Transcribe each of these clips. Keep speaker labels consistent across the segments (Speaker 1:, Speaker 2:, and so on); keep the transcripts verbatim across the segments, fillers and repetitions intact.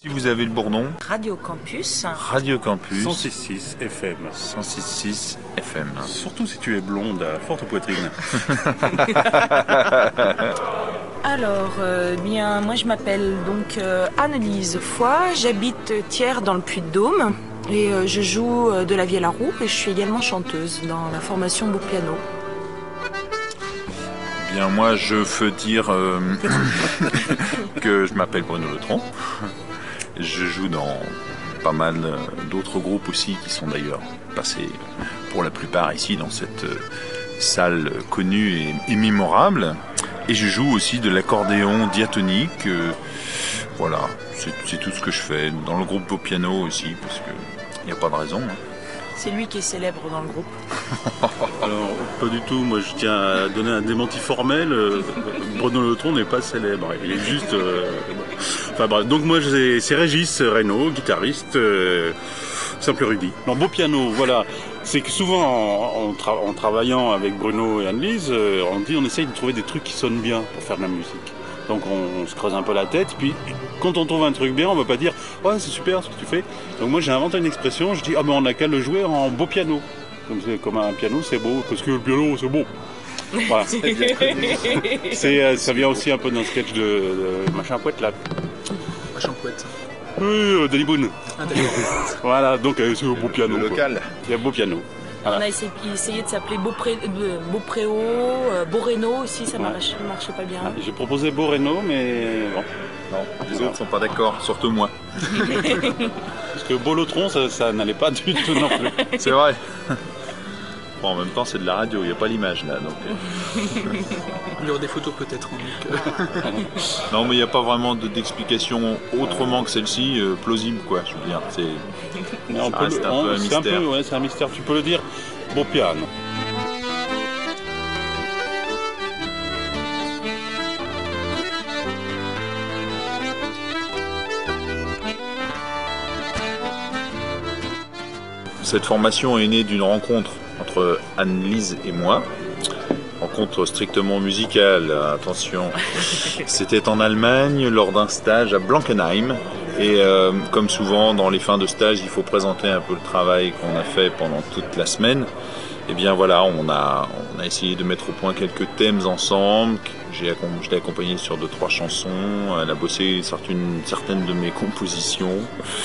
Speaker 1: Si vous avez le Bourdon,
Speaker 2: Radio Campus.
Speaker 1: Radio Campus.
Speaker 3: cent six virgule six F M.
Speaker 1: cent six virgule six F M.
Speaker 3: Surtout si tu es blonde à forte poitrine.
Speaker 2: Alors, euh, bien, moi je m'appelle donc euh, Anne-Lise Foy, j'habite Thiers dans le Puy-de-Dôme et euh, je joue euh, de la vielle à roue et je suis également chanteuse dans la formation Beau Piano.
Speaker 1: Bien, moi je veux dire euh, que je m'appelle Bruno Letron. Je joue dans pas mal d'autres groupes aussi qui sont d'ailleurs passés pour la plupart ici dans cette salle connue et, et mémorable. Et je joue aussi de l'accordéon diatonique. Euh, voilà, c'est, c'est tout ce que je fais. Dans le groupe Beau Piano aussi, parce qu'il n'y a pas de raison. Hein.
Speaker 2: C'est lui qui est célèbre dans le groupe.
Speaker 3: Alors, pas du tout. Moi, je tiens à donner un démenti formel. Euh, Bruno Letron n'est pas célèbre. Il est juste... Euh, enfin, bref. Donc, moi, c'est, c'est Régis Reynaud, guitariste, euh, simple érudit. Alors, Beau Piano, voilà. C'est que souvent, en, en, tra- en travaillant avec Bruno et Anne-Lise, euh, on dit on essaye de trouver des trucs qui sonnent bien pour faire de la musique. Donc on, on se creuse un peu la tête, puis quand on trouve un truc bien, on va pas dire « Ouais, c'est super ce que tu fais ». Donc moi j'ai inventé une expression, je dis « Ah ben on n'a qu'à le jouer en beau piano ». Comme, c'est, comme un piano, c'est beau, parce que le piano, c'est beau. Voilà. c'est, euh, ça vient aussi un peu d'un sketch de, de Machin Pouette, là.
Speaker 4: Machin Pouette.
Speaker 3: Oui, euh, Danny Boone.
Speaker 4: Ah, d'accord.
Speaker 3: Voilà, donc euh, c'est un beau piano.
Speaker 1: Le local.
Speaker 3: Il y a beau piano. Voilà.
Speaker 2: On a essayé, essayé de s'appeler Beaupré, euh, Beaupréau, euh, Beaureno aussi, ça ne
Speaker 3: Ouais.
Speaker 2: marchait, marchait pas bien.
Speaker 3: Ah, j'ai proposé Beaureno, mais bon.
Speaker 1: Non, les autres sont pas d'accord, surtout moi.
Speaker 3: Parce que Beau Letron, ça, ça n'allait pas du tout non plus.
Speaker 1: C'est vrai. Bon, en même temps, c'est de la radio, il n'y a pas l'image là. Donc, euh...
Speaker 4: Il y aura des photos peut-être. Donc, euh...
Speaker 1: non, mais il n'y a pas vraiment de, d'explication autrement que celle-ci, euh, plausible, quoi. Je veux dire, c'est,
Speaker 3: Mais on
Speaker 1: ça
Speaker 3: peut
Speaker 1: reste
Speaker 3: le-
Speaker 1: un
Speaker 3: on-
Speaker 1: peu un
Speaker 3: c'est
Speaker 1: mystère.
Speaker 3: un peu, ouais, c'est un mystère. Tu peux le dire, beau piano.
Speaker 1: Cette formation est née d'une rencontre entre Anne-Lise et moi. Rencontre strictement musicale, attention. C'était en Allemagne lors d'un stage à Blankenheim. Et euh, comme souvent dans les fins de stage, il faut présenter un peu le travail qu'on a fait pendant toute la semaine. Et bien voilà, on a, on a essayé de mettre au point quelques thèmes ensemble. J'ai, accom- je l'ai accompagné sur deux, trois chansons. Elle a bossé certaines, certaines de mes compositions.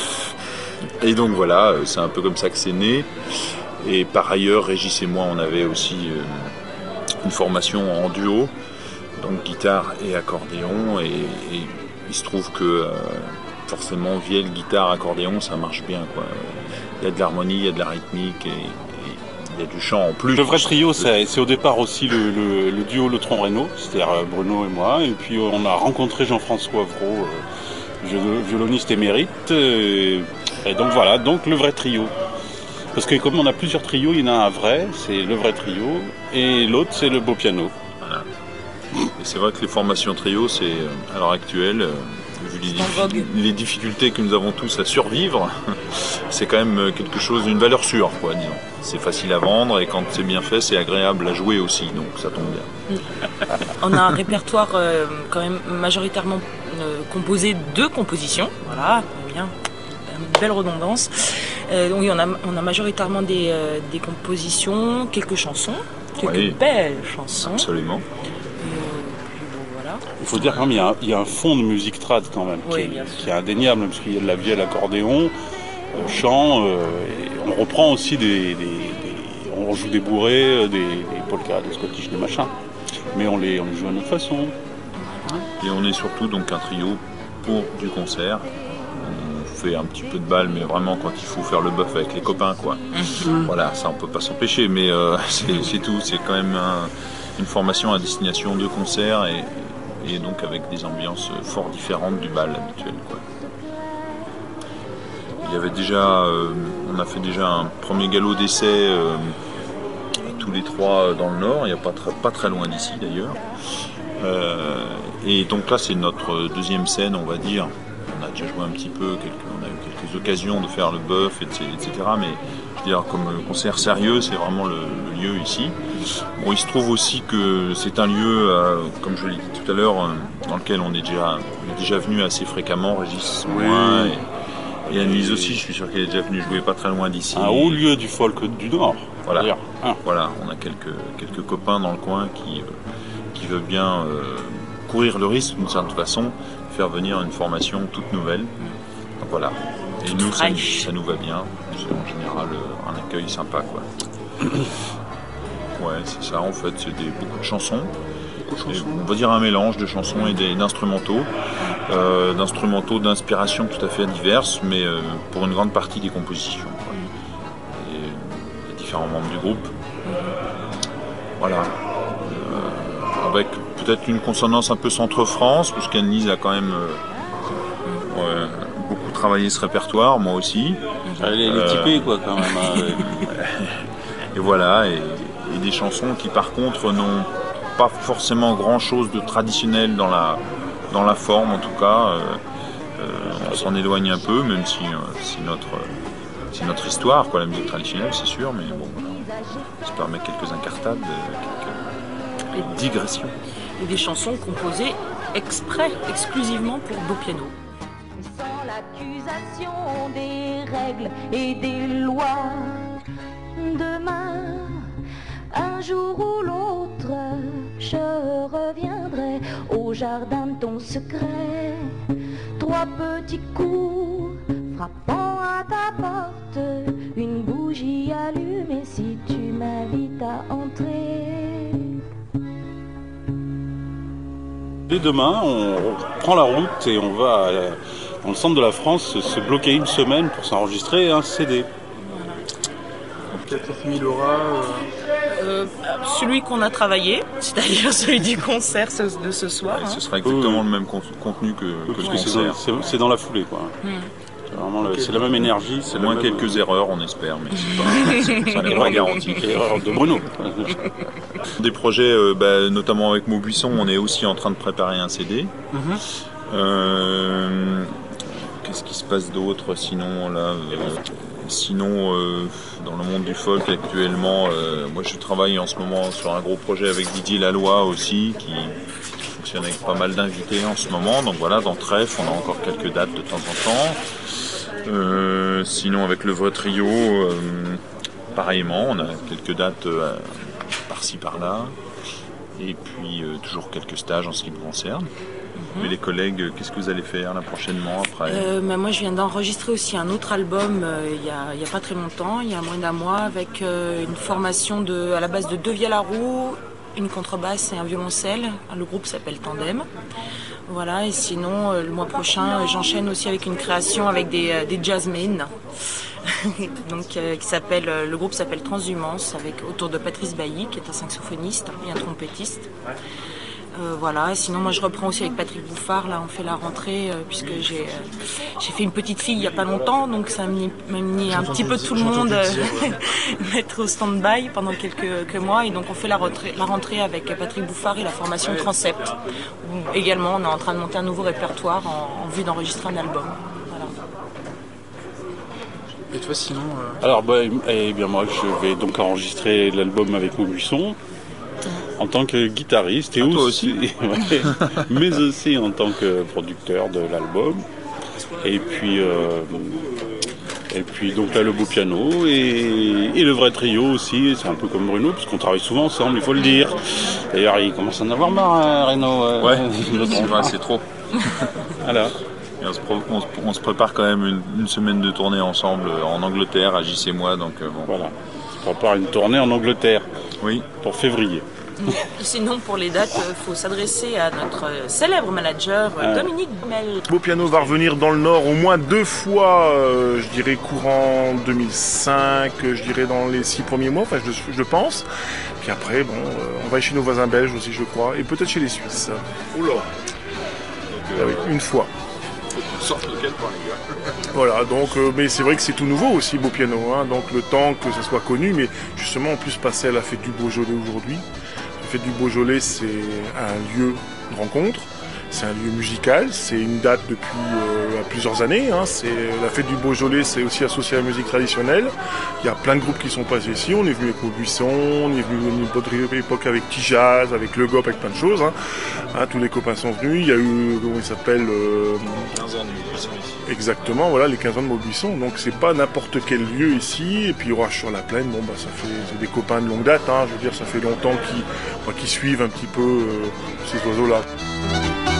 Speaker 1: Et donc voilà, c'est un peu comme ça que c'est né. Et par ailleurs, Régis et moi, on avait aussi euh, une formation en duo, donc guitare et accordéon. Et, et il se trouve que euh, forcément, vielle, guitare, accordéon, ça marche bien, quoi. Il y a de l'harmonie, il y a de la rythmique et, et il y a du chant en plus.
Speaker 3: Le vrai trio, c'est, c'est au départ aussi le, le, le duo Letron-Reynaud, c'est-à-dire euh, Bruno et moi. Et puis on a rencontré Jean-François Vraud, euh, viol- violoniste émérite. euh, Et donc voilà, donc le vrai trio. Parce que comme on a plusieurs trios, il y en a un vrai, c'est le vrai trio, et l'autre c'est le beau piano.
Speaker 1: Voilà. Et c'est vrai que les formations trio, c'est euh, à l'heure actuelle, euh, vu les,
Speaker 2: C'est en vogue.
Speaker 1: diffi- les difficultés que nous avons tous à survivre, c'est quand même quelque chose, une valeur sûre, quoi, disons. C'est facile à vendre et quand c'est bien fait, c'est agréable à jouer aussi, donc ça tombe bien.
Speaker 2: On a un répertoire euh, quand même majoritairement euh, composé de compositions, voilà, bien, une belle redondance. Euh, donc oui, on a, on a majoritairement des, euh, des compositions, quelques chansons, quelques
Speaker 1: Oui.
Speaker 2: belles chansons.
Speaker 1: Absolument.
Speaker 2: Et, euh, puis bon, voilà.
Speaker 3: Il faut dire quand même, il y a un, il y a un fond de musique trad quand même,
Speaker 2: Oui,
Speaker 3: qui,
Speaker 2: bien
Speaker 3: est,
Speaker 2: sûr.
Speaker 3: qui est indéniable, parce qu'il y a de la vielle, accordéon, euh, chant, euh, et on reprend aussi des, des- des- on joue des bourrées, euh, des, des polkas, des scottish, des machins, mais on les, on les joue à notre façon.
Speaker 1: Et on est surtout donc un trio pour du concert. On fait un petit peu de balle, mais vraiment quand il faut faire le bœuf avec les copains, quoi. Voilà, ça on peut pas s'empêcher, mais euh, c'est, c'est tout. C'est quand même un- une formation à destination de concert et, et donc avec des ambiances fort différentes du bal habituel, quoi. Il y avait déjà, euh, on a fait déjà un premier galop d'essai euh, tous les trois dans le Nord, il n'y a pas très, pas très loin d'ici d'ailleurs. Euh, et donc là c'est notre deuxième scène, on va dire, on a déjà joué un petit peu, quelques, on a eu quelques occasions de faire le bœuf, et cetera. Mais je veux dire, comme concert sérieux, c'est vraiment le, le lieu ici. Bon, il se trouve aussi que c'est un lieu, euh, comme je l'ai dit tout à l'heure, euh, dans lequel on est déjà, on est déjà venu assez fréquemment, Régis,
Speaker 3: Oui.
Speaker 1: moi, et, et Anne-Lise aussi, je suis sûr qu'elle est déjà venue jouer pas très loin d'ici.
Speaker 3: Un haut lieu du folk du Nord.
Speaker 1: Voilà,
Speaker 3: ah.
Speaker 1: voilà, on a quelques, quelques copains dans le coin qui, euh, qui veulent bien euh, courir le risque d'une certaine façon, faire venir une formation toute nouvelle. Donc voilà, et
Speaker 2: toute
Speaker 1: nous ça,
Speaker 2: fraîche.
Speaker 1: ça nous va bien, c'est en général euh, un accueil sympa quoi. Ouais, c'est ça en fait, c'est des, beaucoup de chansons.
Speaker 4: Beaucoup de chansons.
Speaker 1: On va dire un mélange de chansons et des- d'instrumentaux, euh, d'instrumentaux d'inspiration tout à fait diverses, mais euh, pour une grande partie des compositions. quoi. Et les différents membres du groupe. Voilà. Euh, avec peut-être une consonance un peu centre-France, parce qu'Anne-Lise a quand même euh, ouais, beaucoup travaillé ce répertoire, moi aussi.
Speaker 3: Elle est
Speaker 1: Euh,
Speaker 3: typée quoi quand même. hein.
Speaker 1: Et voilà, et, et des chansons qui par contre n'ont pas forcément grand chose de traditionnel dans la, dans la forme en tout cas. Euh, euh, on s'en éloigne un peu, même si euh, c'est notre, euh, c'est notre histoire, quoi, la musique traditionnelle c'est sûr, mais bon, voilà, on se permet quelques incartades, euh, quelques digressions.
Speaker 2: Et des chansons composées exprès, exclusivement pour beau piano.
Speaker 5: Sans l'accusation des règles et des lois, demain, un jour ou l'autre, je reviendrai au jardin de ton secret. Trois petits coups frappant à ta porte, une bougie allumée si tu m'invites à entrer.
Speaker 3: Dès demain, on prend la route et on va à la- dans le centre de la France se bloquer une semaine pour s'enregistrer un C D.
Speaker 4: Peut-être mille Laura. Euh,
Speaker 2: Euh, celui qu'on a travaillé, c'est-à-dire celui du concert ce- de ce soir.
Speaker 1: Ouais,
Speaker 2: hein.
Speaker 1: ce sera exactement
Speaker 3: Oui.
Speaker 1: le même con- contenu que, que
Speaker 3: Parce
Speaker 1: le
Speaker 3: que c'est dans,
Speaker 1: concert.
Speaker 3: c'est- c'est dans la foulée quoi.
Speaker 2: Hmm.
Speaker 3: C'est vraiment le- c'est la même énergie.
Speaker 1: C'est
Speaker 3: le
Speaker 1: moins
Speaker 3: même-
Speaker 1: quelques erreurs, on espère, mais c'est pas, ça n'est pas garanti.
Speaker 3: Erreur de Bruno.
Speaker 1: Des projets, euh, bah, notamment avec Maubuisson, on est aussi en train de préparer un C D. Euh, Qu'est-ce qui se passe d'autre sinon là euh, Sinon, euh, dans le monde du folk actuellement, euh, moi je travaille en ce moment sur un gros projet avec Didier Laloy aussi, qui fonctionne avec pas mal d'invités en ce moment. Donc voilà, dans Trèfle, on a encore quelques dates de temps en temps. Euh, sinon, avec le vrai trio, euh, pareillement, on a quelques dates euh, par-ci par-là. Et puis euh, toujours quelques stages en ce qui me concerne. Mais les collègues, euh, qu'est-ce que vous allez faire là prochainement après
Speaker 2: Euh, bah, moi, je viens d'enregistrer aussi un autre album euh, il y a, il y a pas très longtemps, il y a moins d'un mois, avec euh, une formation de, à la base de deux vielles à roue, une contrebasse et un violoncelle. Le groupe s'appelle Tandem. Voilà, et sinon, euh, le mois prochain, euh, j'enchaîne aussi avec une création avec des, euh, des jazzmen. Donc, euh, qui s'appelle, euh, le groupe s'appelle Transhumance, avec autour de Patrice Bailly, qui est un saxophoniste et un trompettiste. Euh, voilà, sinon moi je reprends aussi avec Patrick Bouffard, là on fait la rentrée, euh, puisque j'ai euh, j'ai fait une petite fille il n'y a pas longtemps, donc ça m'a mis, m'a mis un petit peu tout le monde euh, mettre au stand-by pendant quelques, quelques mois, et donc on fait la rentrée, la rentrée avec Patrick Bouffard et la formation Transept, où également on est en train de monter un nouveau répertoire en, en vue d'enregistrer un album. Voilà.
Speaker 4: Et toi, sinon, euh,
Speaker 3: Alors, bah, eh bien, moi, je vais donc enregistrer l'album avec Maubuisson en tant que guitariste et
Speaker 1: Ah, toi
Speaker 3: aussi, ouais, mais aussi en tant que producteur de l'album. Et puis, euh, et puis donc là, le beau piano et, et le vrai trio aussi. C'est un peu comme Bruno, parce qu'on travaille souvent ensemble, il faut le dire. D'ailleurs, il commence à en avoir marre, hein, Reno. euh,
Speaker 1: Ouais,
Speaker 3: notre
Speaker 1: c'est
Speaker 3: enfant.
Speaker 1: vrai, c'est trop.
Speaker 3: Voilà.
Speaker 1: Et on, se pro- on se- on se prépare quand même une, une semaine de tournée ensemble euh, en Angleterre, à J C et moi, donc euh, bon.
Speaker 3: Voilà. On prépare une tournée en Angleterre
Speaker 1: Oui,
Speaker 3: pour février.
Speaker 2: Sinon pour les dates, il faut s'adresser à notre euh, célèbre manager euh, Dominique Bumel.
Speaker 6: Beau Piano va revenir dans le Nord au moins deux fois, euh, je dirais courant deux mille cinq, je dirais dans les six premiers mois, enfin je, je pense. Puis après, bon, euh, on va chez nos voisins belges aussi, je crois, et peut-être chez les Suisses.
Speaker 1: oula.
Speaker 6: Ah oui, une fois.
Speaker 1: Sorte lequel pour les gars.
Speaker 6: Voilà, donc, euh, mais c'est vrai que c'est tout nouveau aussi, Beau Piano, hein, donc le temps que ça soit connu, mais justement, en plus, passer à la fête du Beaujolais aujourd'hui. La fête du Beaujolais, c'est un lieu de rencontre, C'est un lieu musical, c'est une date depuis euh, plusieurs années. Hein. C'est, la fête du Beaujolais, c'est aussi associé à la musique traditionnelle. Il y a plein de groupes qui sont passés ici. On est venu avec Maubuisson, on est venu à une autre époque avec T-Jazz, avec Le Gop, avec plein de choses. Hein. Hein, tous les copains sont venus. Il y a eu, comment il s'appelle euh,
Speaker 1: quinze ans de Maubuisson ici.
Speaker 6: Exactement, voilà, les quinze ans de Maubuisson. Donc c'est pas n'importe quel lieu ici. Et puis Orage sur la Plaine, bon bah ça fait c'est des copains de longue date. Hein. Je veux dire, ça fait longtemps qu'ils, bah, qu'ils suivent un petit peu euh, ces oiseaux-là.